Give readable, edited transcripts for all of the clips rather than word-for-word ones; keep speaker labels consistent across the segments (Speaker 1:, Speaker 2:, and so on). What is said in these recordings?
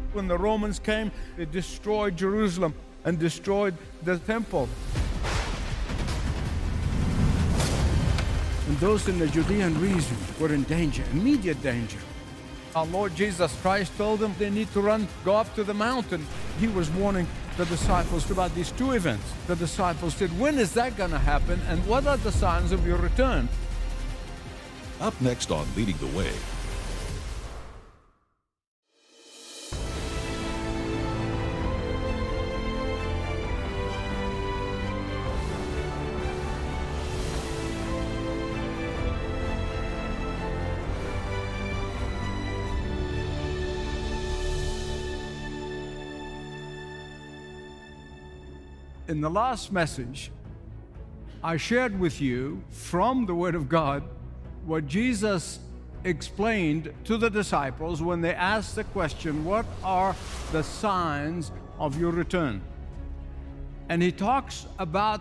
Speaker 1: When the Romans came, they destroyed Jerusalem and destroyed the temple. And those in the Judean region were in danger, immediate danger. Our Lord Jesus Christ told them they need to run, go up to the mountain. He was warning the disciples about these two events. The disciples said, when is that going to happen? And what are the signs of your return?
Speaker 2: Up next on Leading the Way.
Speaker 1: In the last message, I shared with you from the Word of God what Jesus explained to the disciples when they asked the question, what are the signs of your return? And he talks about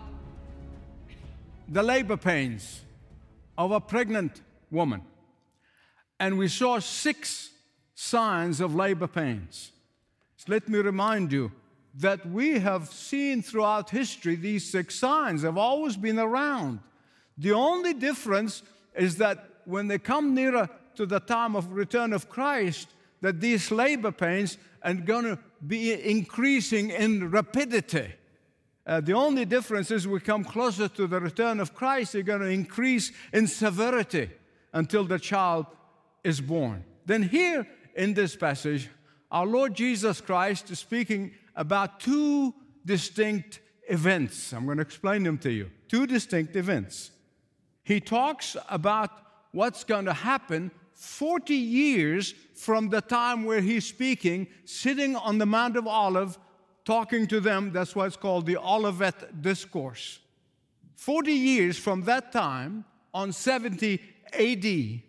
Speaker 1: the labor pains of a pregnant woman. And we saw 6 signs of labor pains. So let me remind you that we have seen throughout history. These 6 signs have always been around. The only difference is that when they come nearer to the time of return of Christ, that these labor pains are going to be increasing in rapidity. The only difference is we come closer to the return of Christ, they're going to increase in severity until the child is born. Then here in this passage, our Lord Jesus Christ is speaking about 2 distinct events. I'm going to explain them to you. 2 distinct events. He talks about what's going to happen 40 years from the time where he's speaking, sitting on the Mount of Olives, talking to them. That's why it's called the Olivet Discourse. 40 years from that time, on 70 AD,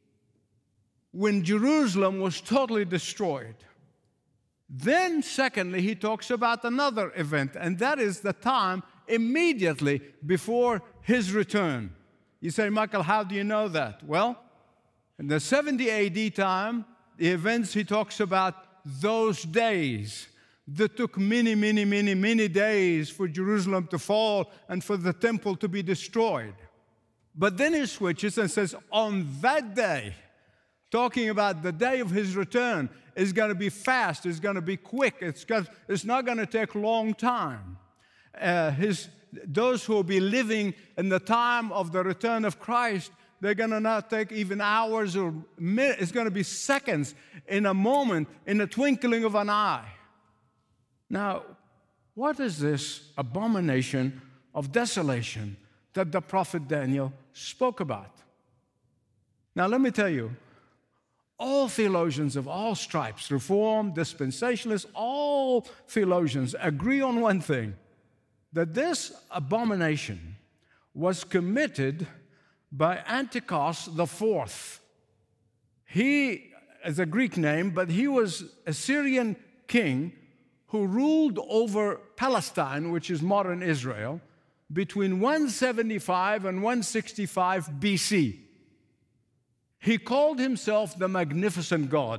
Speaker 1: when Jerusalem was totally destroyed. Then, secondly, he talks about another event, and that is the time immediately before his return. You say, Michael, how do you know that? Well, in the 70 AD time, the events he talks about, those days that took many days for Jerusalem to fall and for the temple to be destroyed. But then he switches and says, on that day, talking about the day of his return, is going to be fast, it's going to be quick, it's not going to take a long time. Those who will be living in the time of the return of Christ, they're going to not take even hours or minutes, it's going to be seconds, in a moment, in the twinkling of an eye. Now, what is this abomination of desolation that the prophet Daniel spoke about? Now, let me tell you, all theologians of all stripes, Reformed, Dispensationalists, all theologians agree on one thing, that this abomination was committed by Antiochus IV. He is a Greek name, but he was a Syrian king who ruled over Palestine, which is modern Israel, between 175 and 165 BC. He called himself the Magnificent God.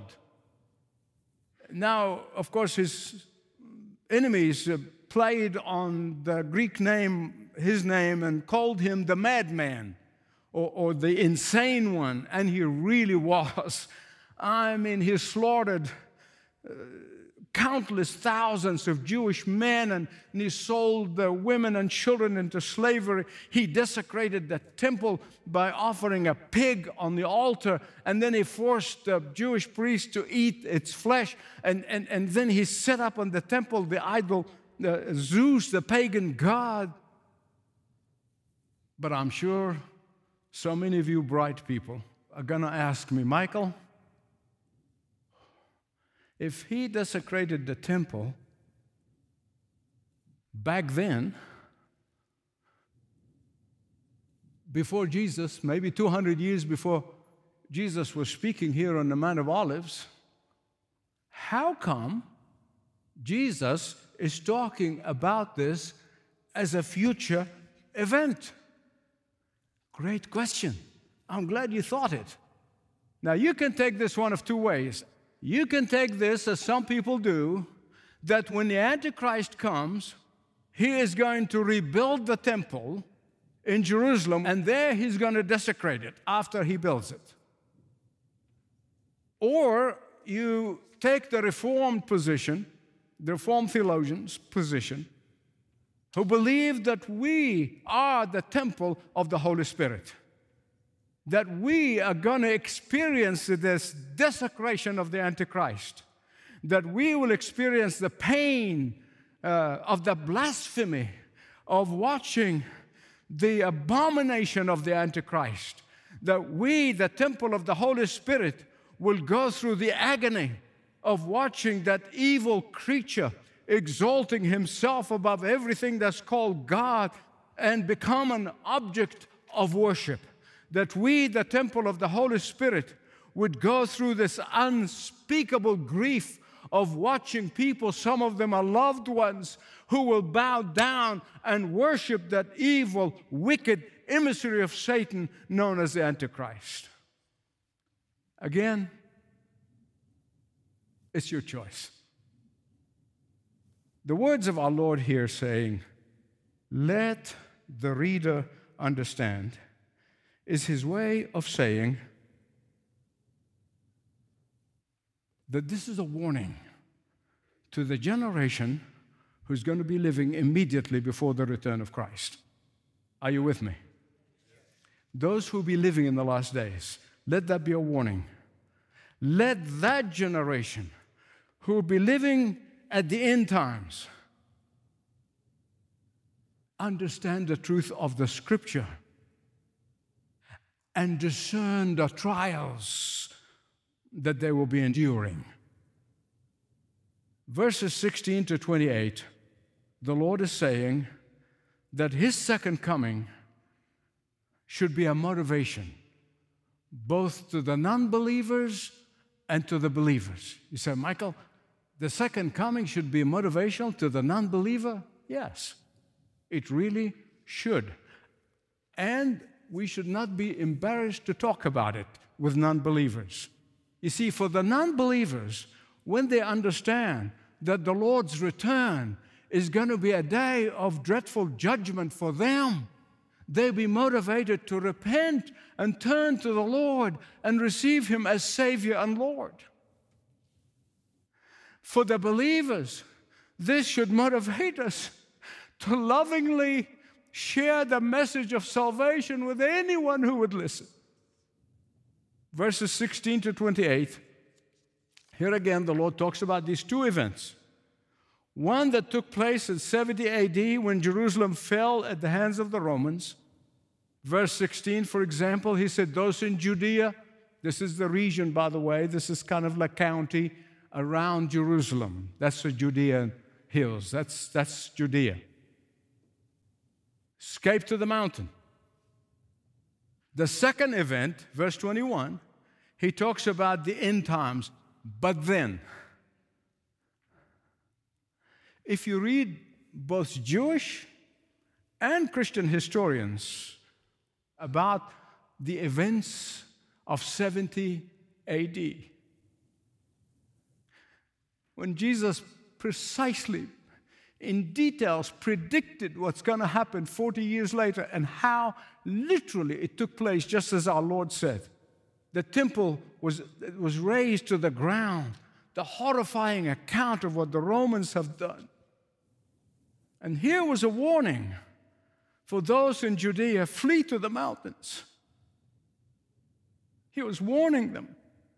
Speaker 1: Now, of course, his enemies played on the Greek name, his name, and called him the madman or the insane one, and he really was. I mean, he slaughtered countless thousands of Jewish men, and he sold the women and children into slavery. He desecrated the temple by offering a pig on the altar, and then he forced the Jewish priests to eat its flesh, and then he set up on the temple the idol, Zeus, the pagan god. But I'm sure so many of you bright people are going to ask me, Michael, if he desecrated the temple back then, before Jesus, maybe 200 years before Jesus was speaking here on the Mount of Olives, how come Jesus is talking about this as a future event? Great question. I'm glad you thought it. Now, you can take this one of 2 ways. You can take this, as some people do, that when the Antichrist comes, he is going to rebuild the temple in Jerusalem, and there he's going to desecrate it after he builds it. Or you take the Reformed position, the Reformed theologians' position, who believe that we are the temple of the Holy Spirit, that we are going to experience this desecration of the Antichrist, that we will experience the pain of the blasphemy of watching the abomination of the Antichrist, that we, the temple of the Holy Spirit, will go through the agony of watching that evil creature exalting himself above everything that's called God and become an object of worship. That we, the temple of the Holy Spirit, would go through this unspeakable grief of watching people, some of them are loved ones, who will bow down and worship that evil, wicked emissary of Satan known as the Antichrist. Again, it's your choice. The words of our Lord here saying, "Let the reader understand," is his way of saying that this is a warning to the generation who's going to be living immediately before the return of Christ. Are you with me? Those who will be living in the last days, let that be a warning. Let that generation who will be living at the end times understand the truth of the Scripture and discern the trials that they will be enduring. Verses 16 to 28, the Lord is saying that His second coming should be a motivation both to the non-believers and to the believers. You say, Michael, the second coming should be motivational to the non-believer? Yes, it really should. And we should not be embarrassed to talk about it with non-believers. You see, for the non-believers, when they understand that the Lord's return is going to be a day of dreadful judgment for them, they'll be motivated to repent and turn to the Lord and receive Him as Savior and Lord. For the believers, this should motivate us to lovingly share the message of salvation with anyone who would listen. Verses 16 to 28, here again the Lord talks about these two events. One that took place in 70 AD when Jerusalem fell at the hands of the Romans. Verse 16, for example, He said, those in Judea, this is the region, by the way, this is kind of like county around Jerusalem. That's the Judean hills. That's Judea. Escape to the mountain. The second event, verse 21, He talks about the end times. But then, if you read both Jewish and Christian historians about the events of 70 AD, when Jesus precisely, in details, predicted what's going to happen 40 years later and how literally it took place just as our Lord said. The temple was razed to the ground, the horrifying account of what the Romans have done. And here was a warning for those in Judea, flee to the mountains. He was warning them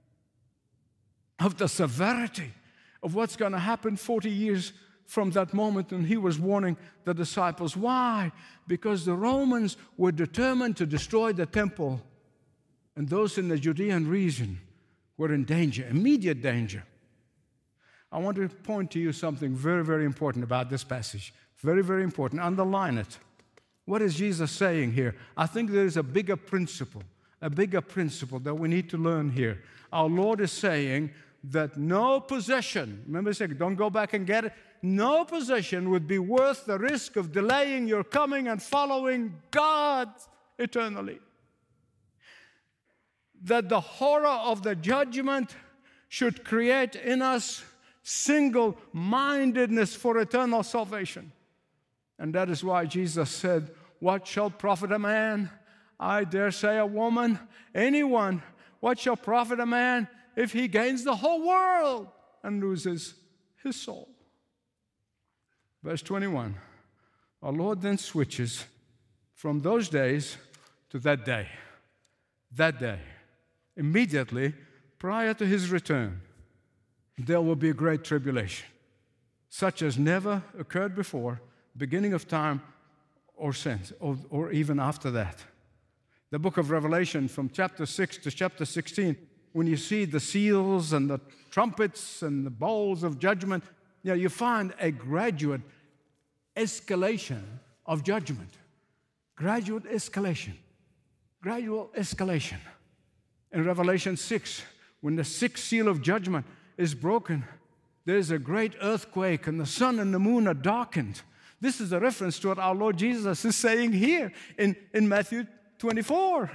Speaker 1: of the severity of what's going to happen 40 years from that moment, and He was warning the disciples. Why? Because the Romans were determined to destroy the temple, and those in the Judean region were in danger, immediate danger. I want to point to you something very, very important about this passage. Very, very important. Underline it. What is Jesus saying here? I think there is a bigger principle that we need to learn here. Our Lord is saying that no possession, remember saying, don't go back and get it, no possession would be worth the risk of delaying your coming and following God eternally. That the horror of the judgment should create in us single-mindedness for eternal salvation. And that is why Jesus said, what shall profit a man? I dare say a woman, anyone. What shall profit a man if he gains the whole world and loses his soul? Verse 21, our Lord then switches from those days to that day. That day, immediately prior to his return, there will be a great tribulation, such as never occurred before, beginning of time or since, or even after that. The book of Revelation, from chapter 6 to chapter 16, when you see the seals and the trumpets and the bowls of judgment, you find a gradual escalation of judgment. Gradual escalation. Gradual escalation. In Revelation 6, when the sixth seal of judgment is broken, there's a great earthquake and the sun and the moon are darkened. This is a reference to what our Lord Jesus is saying here in Matthew 24.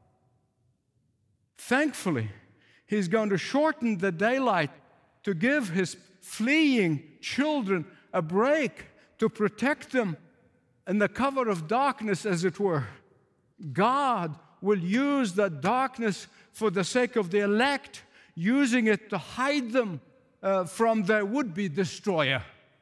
Speaker 1: Thankfully, he's going to shorten the daylight to give his fleeing children a break, to protect them in the cover of darkness, as it were. God will use that darkness for the sake of the elect, using it to hide them from their would-be destroyer.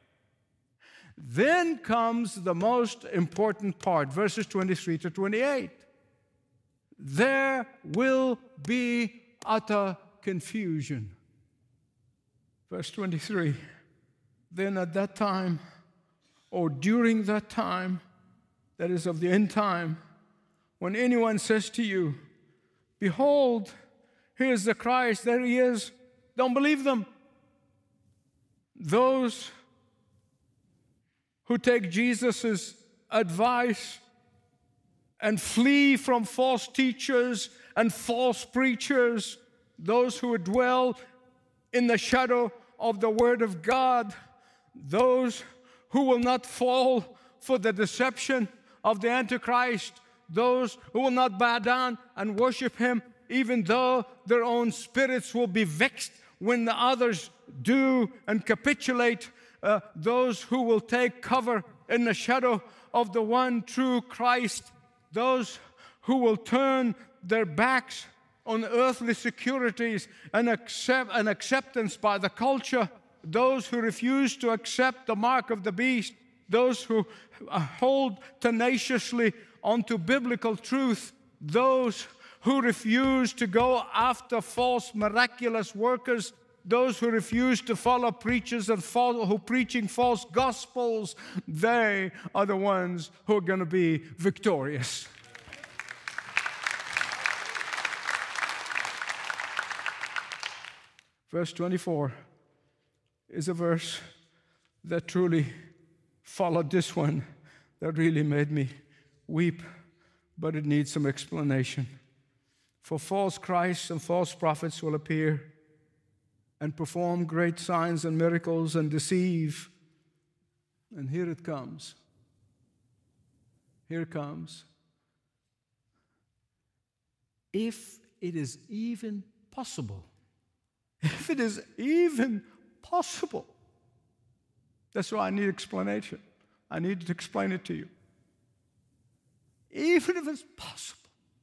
Speaker 1: Then comes the most important part, verses 23 to 28. There will be utter confusion. Verse 23, then at that time, or during that time, that is of the end time, when anyone says to you, behold, here's the Christ, there he is, don't believe them. Those who take Jesus' advice and flee from false teachers and false preachers, those who dwell in the shadow of the Word of God, those who will not fall for the deception of the Antichrist, those who will not bow down and worship him, even though their own spirits will be vexed when the others do and capitulate, those who will take cover in the shadow of the one true Christ, those who will turn their backs on earthly securities and acceptance by the culture, those who refuse to accept the mark of the beast, those who hold tenaciously onto biblical truth, those who refuse to go after false miraculous workers, those who refuse to follow preachers and who preaching false gospels, they are the ones who are going to be victorious. Verse 24 is a verse that truly followed this one, that really made me weep, but it needs some explanation. For false Christs and false prophets will appear and perform great signs and miracles and deceive. And here it comes. Here it comes. If it is even possible, if it is even possible, that's why I need explanation. I need to explain it to you. Even if it's possible.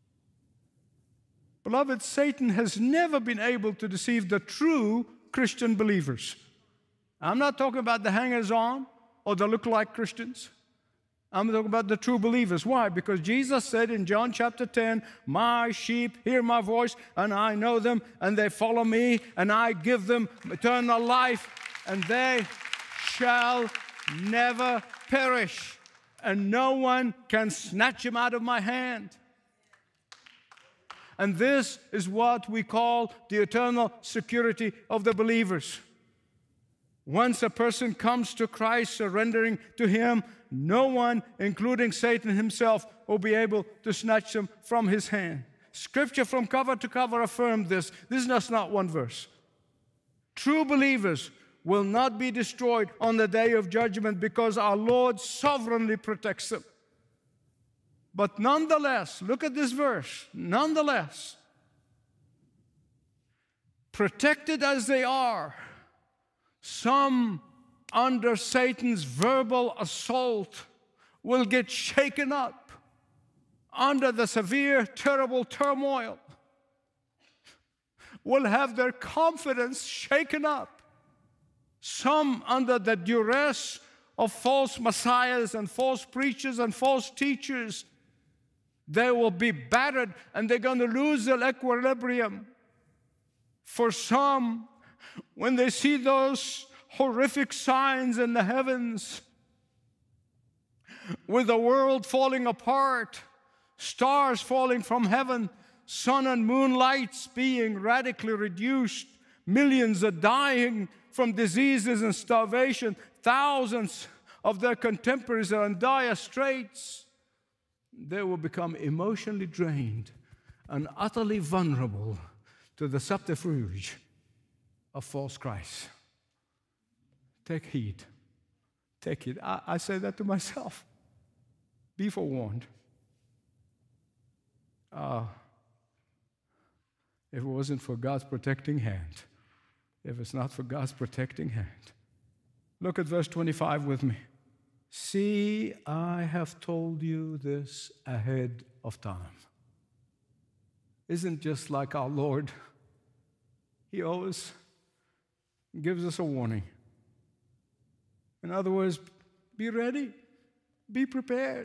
Speaker 1: Beloved, Satan has never been able to deceive the true Christian believers. I'm not talking about the hangers-on or the look-alike Christians. I'm talking about the true believers. Why? Because Jesus said in John chapter 10, my sheep hear my voice, and I know them, and they follow me, and I give them eternal life, and they shall never perish, and no one can snatch them out of my hand. And this is what we call the eternal security of the believers. Once a person comes to Christ, surrendering to Him, no one, including Satan himself, will be able to snatch them from His hand. Scripture from cover to cover affirmed this. This is just not one verse. True believers will not be destroyed on the day of judgment because our Lord sovereignly protects them. But nonetheless, look at this verse. Nonetheless, protected as they are, some under Satan's verbal assault will get shaken up under the severe, terrible turmoil, will have their confidence shaken up. Some under the duress of false messiahs and false preachers and false teachers, they will be battered and they're going to lose their equilibrium. For some, when they see those horrific signs in the heavens, with the world falling apart, stars falling from heaven, sun and moon lights being radically reduced, millions are dying from diseases and starvation, thousands of their contemporaries are in dire straits, they will become emotionally drained and utterly vulnerable to the subterfuge of false Christ. Take heed. Take heed. I say that to myself. Be forewarned. If it wasn't for God's protecting hand, if it's not for God's protecting hand. Look at verse 25 with me. See, I have told you this ahead of time. Isn't just like our Lord? He always gives us a warning. In other words, be ready, be prepared.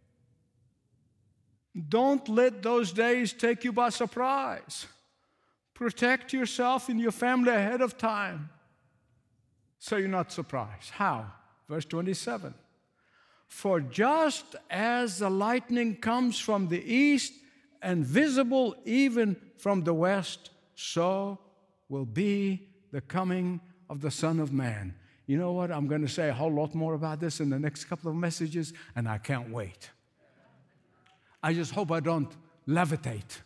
Speaker 1: Don't let those days take you by surprise. Protect yourself and your family ahead of time so you're not surprised. How? Verse 27. For just as the lightning comes from the east and visible even from the west, so will be the coming of the Son of Man. You know what? I'm going to say a whole lot more about this in the next couple of messages, and I can't wait. I just hope I don't levitate.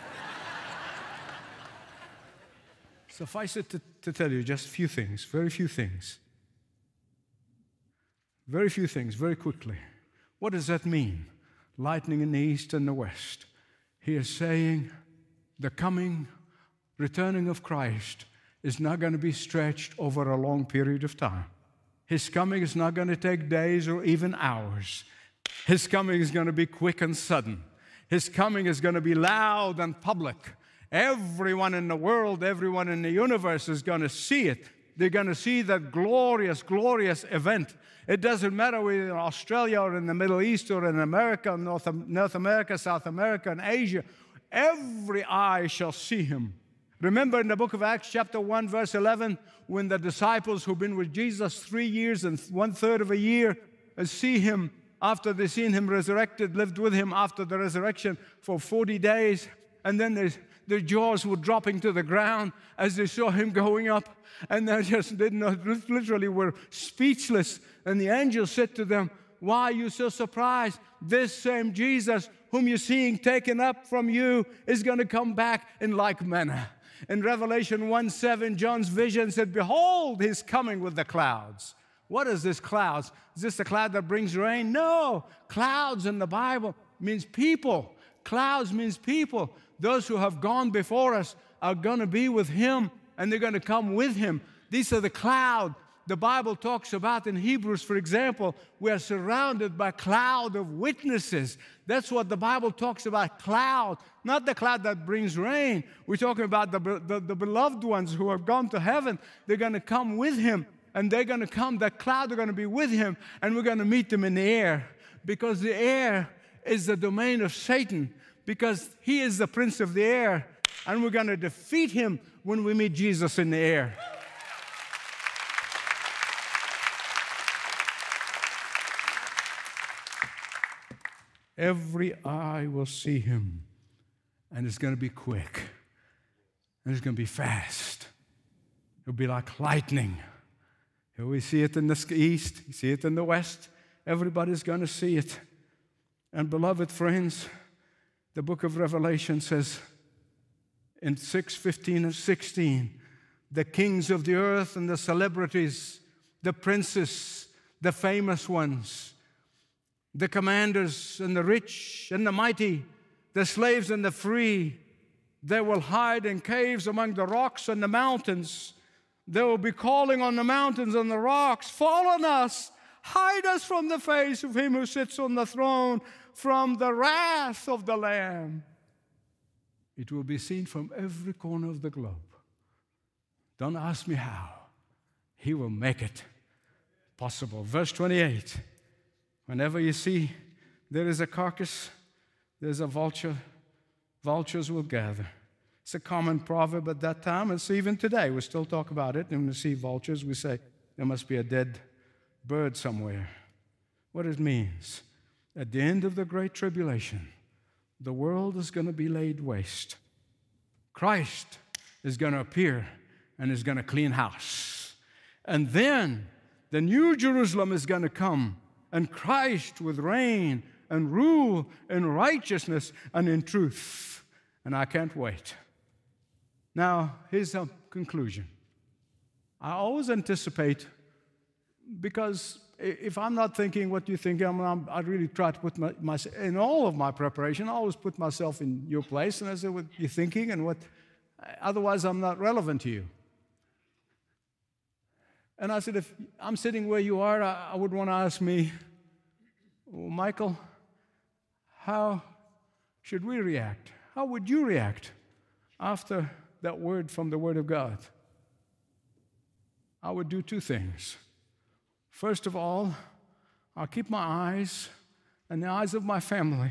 Speaker 1: Suffice it to tell you just a few things, very few things. Very few things, very quickly. What does that mean? Lightning in the east and the west. He is saying the coming, returning of Christ is not going to be stretched over a long period of time. His coming is not going to take days or even hours. His coming is going to be quick and sudden. His coming is going to be loud and public. Everyone in the world, everyone in the universe is going to see it. They're going to see that glorious, glorious event. It doesn't matter whether in Australia or in the Middle East or in America, North America, South America, and Asia. Every eye shall see him. Remember in the book of Acts chapter 1 verse 11, when the disciples who've been with Jesus 3 years and 1/3 of a year see him after they seen him resurrected, lived with him after the resurrection for 40 days, and then their jaws were dropping to the ground as they saw him going up, and they just didn't know, literally were speechless. And the angel said to them, why are you so surprised? This same Jesus whom you're seeing taken up from you is going to come back in like manner. In Revelation 1:7, John's vision said, behold, he's coming with the clouds. What is this clouds? Is this the cloud that brings rain? No. Clouds in the Bible means people. Clouds means people. Those who have gone before us are going to be with him, and they're going to come with him. These are the cloud the Bible talks about in Hebrews, for example. We are surrounded by a cloud of witnesses. That's what the Bible talks about, cloud. Not the cloud that brings rain. We're talking about the beloved ones who have gone to heaven. They're going to come with him, and they're going to come. That cloud are going to be with him, and we're going to meet them in the air, because the air is the domain of Satan, because he is the prince of the air, and we're going to defeat him when we meet Jesus in the air. Every eye will see him, and it's going to be quick, and it's going to be fast. It'll be like lightning. Here we see it in the east, you see it in the west. Everybody's going to see it. And beloved friends, the book of Revelation says in 6:15 and 16, the kings of the earth and the celebrities, the princes, the famous ones, the commanders and the rich and the mighty, the slaves and the free, They will hide in caves among the rocks and the mountains. They will be calling on the mountains and the rocks, fall on us, hide us from the face of him who sits on the throne, from the wrath of the Lamb. It will be seen from every corner of the globe. Don't ask me how. He will make it possible. Verse 28, whenever you see there is a carcass, there's a vulture, vultures will gather. It's a common proverb at that time. It's even today. We still talk about it. And when we see vultures, we say, there must be a dead bird somewhere. What it means, at the end of the Great Tribulation, the world is going to be laid waste. Christ is going to appear and is going to clean house. And then the New Jerusalem is going to come, and Christ with reign and rule in righteousness and in truth. And I can't wait. Now, here's a conclusion. I always anticipate, because if I'm not thinking what you think, I really try to put myself, in all of my preparation, I always put myself in your place, and I say what you're thinking, and otherwise I'm not relevant to you. And I said, if I'm sitting where you are, I would want to ask me, well, Michael, how should we react? How would you react after that word from the Word of God? I would do two things. First of all, I'll keep my eyes and the eyes of my family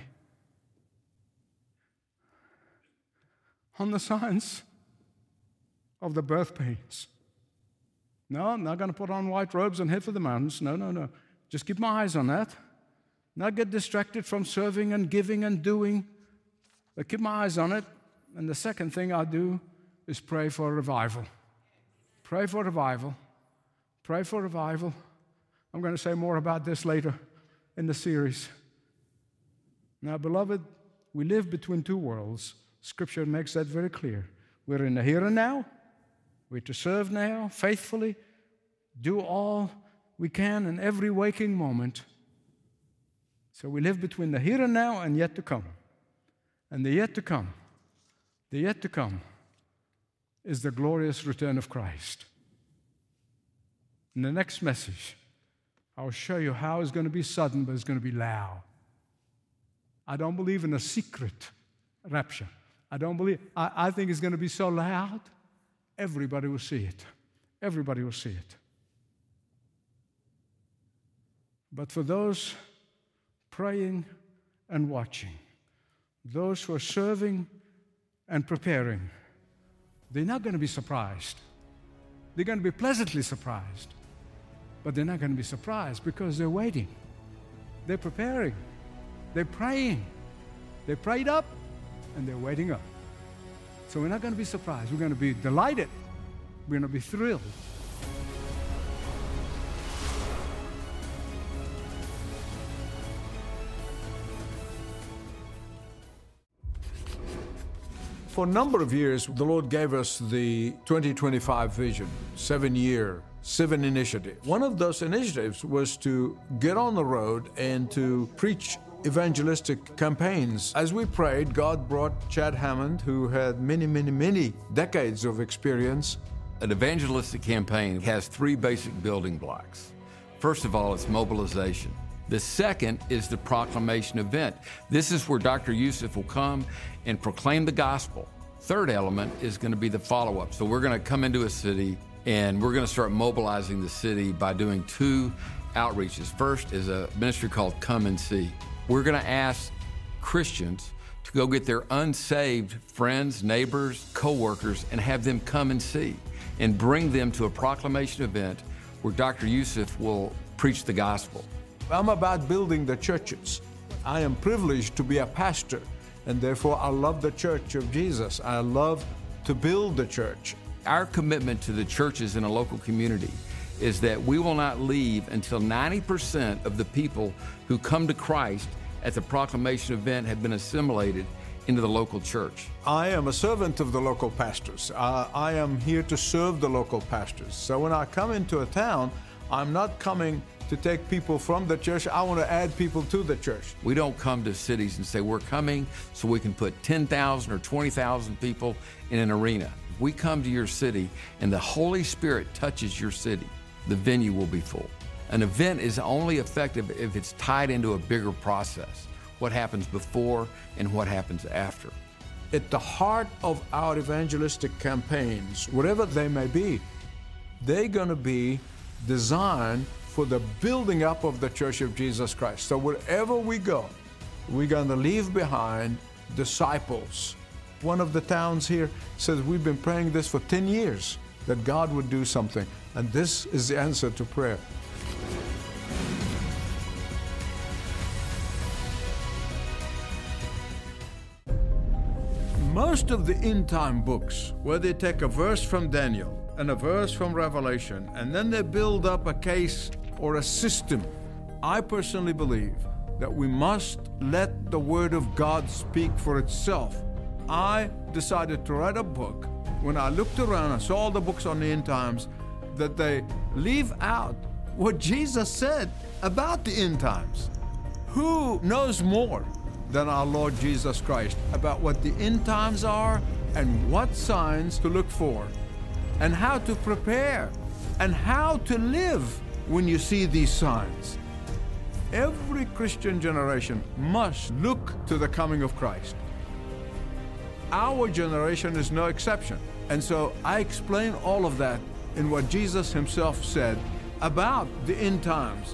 Speaker 1: on the signs of the birth pains. No, I'm not going to put on white robes and head for the mountains. No. Just keep my eyes on that. Not get distracted from serving and giving and doing, but keep my eyes on it. And the second thing I'll do is pray for revival. Pray for revival. Pray for revival. I'm going to say more about this later in the series. Now, beloved, we live between two worlds. Scripture makes that very clear. We're in the here and now. We're to serve now, faithfully, do all we can in every waking moment. So we live between the here and now and yet to come. And the yet to come is the glorious return of Christ. In the next message, I'll show you how it's going to be sudden, but it's going to be loud. I don't believe in a secret rapture. I think it's going to be so loud, everybody will see it. Everybody will see it. But for those praying and watching, those who are serving and preparing, they're not going to be surprised. They're going to be pleasantly surprised. But they're not going to be surprised because they're waiting. They're preparing. They're praying. They prayed up and they're waiting up. So we're not going to be surprised. We're going to be delighted. We're going to be thrilled. For a number of years, the Lord gave us the 2025 vision, 7-year, 7 initiatives. One of those initiatives was to get on the road and to preach evangelistic campaigns. As we prayed, God brought Chad Hammond, who had many decades of experience.
Speaker 3: An evangelistic campaign has 3 basic building blocks. First of all, it's mobilization. The second is the proclamation event. This is where Dr. Youssef will come and proclaim the gospel. Third element is going to be the follow-up. So we're going to come into a city and we're going to start mobilizing the city by doing 2 outreaches. First is a ministry called Come and See. We're going to ask Christians to go get their unsaved friends, neighbors, co-workers, and have them come and see and bring them to a proclamation event where Dr. Youssef will preach the gospel.
Speaker 1: I'm about building the churches. I am privileged to be a pastor, and therefore I love the church of Jesus. I love to build the church.
Speaker 3: Our commitment to the churches in a local community is that we will not leave until 90% of the people who come to Christ at the proclamation event have been assimilated into the local church.
Speaker 1: I am a servant of the local pastors. I am here to serve the local pastors. So when I come into a town, I'm not coming to take people from the church. I want to add people to the church.
Speaker 3: We don't come to cities and say we're coming so we can put 10,000 or 20,000 people in an arena. We come to your city and the Holy Spirit touches your city, the venue will be full. An event is only effective if it's tied into a bigger process, what happens before and what happens after.
Speaker 1: At the heart of our evangelistic campaigns, whatever they may be, they're going to be designed for the building up of the Church of Jesus Christ. So wherever we go, we're going to leave behind disciples. One of the towns here says we've been praying this for 10 years, that God would do something. And this is the answer to prayer. Most of the end-time books, where they take a verse from Daniel and a verse from Revelation, and then they build up a case or a system, I personally believe that we must let the Word of God speak for itself. I decided to write a book. When I looked around and saw all the books on the end times, that they leave out what Jesus said about the end times. Who knows more than our Lord Jesus Christ about what the end times are and what signs to look for and how to prepare and how to live when you see these signs? Every Christian generation must look to the coming of Christ. Our generation is no exception. And so I explain all of that in what Jesus himself said about the end times.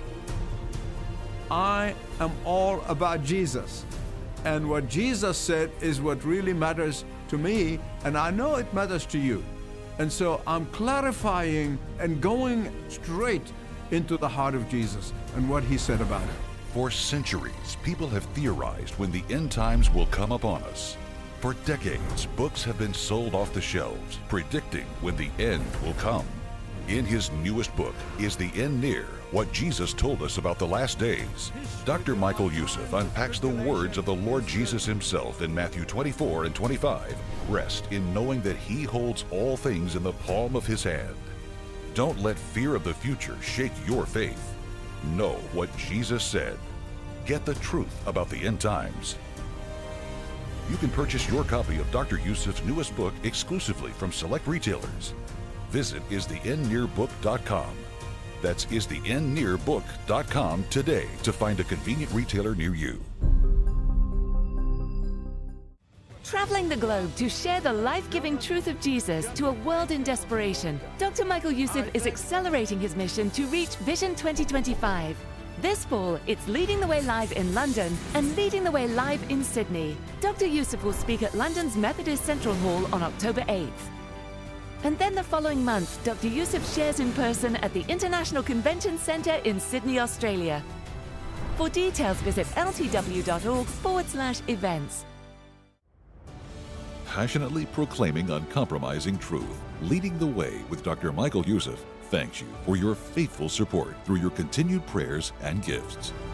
Speaker 1: I am all about Jesus. And what Jesus said is what really matters to me, and I know it matters to you. And so I'm clarifying and going straight into the heart of Jesus and what he said about it.
Speaker 2: For centuries, people have theorized when the end times will come upon us. For decades, books have been sold off the shelves, predicting when the end will come. In his newest book, Is the End Near? What Jesus Told Us About the Last Days, Dr. Michael Youssef unpacks the words of the Lord Jesus himself in Matthew 24 and 25. Rest in knowing that he holds all things in the palm of his hand. Don't let fear of the future shake your faith. Know what Jesus said. Get the truth about the end times. You can purchase your copy of Dr. Youssef's newest book exclusively from select retailers. Visit istheendnearbook.com. That's istheendnearbook.com today to find a convenient retailer near you.
Speaker 4: Traveling the globe to share the life-giving truth of Jesus to a world in desperation, Dr. Michael Youssef is accelerating his mission to reach Vision 2025. This fall, it's Leading the Way Live in London and Leading the Way Live in Sydney. Dr. Youssef will speak at London's Methodist Central Hall on October 8th. And then the following month, Dr. Youssef shares in person at the International Convention Centre in Sydney, Australia. For details, visit ltw.org/events.
Speaker 2: Passionately proclaiming uncompromising truth, Leading the Way with Dr. Michael Youssef thanks you for your faithful support through your continued prayers and gifts.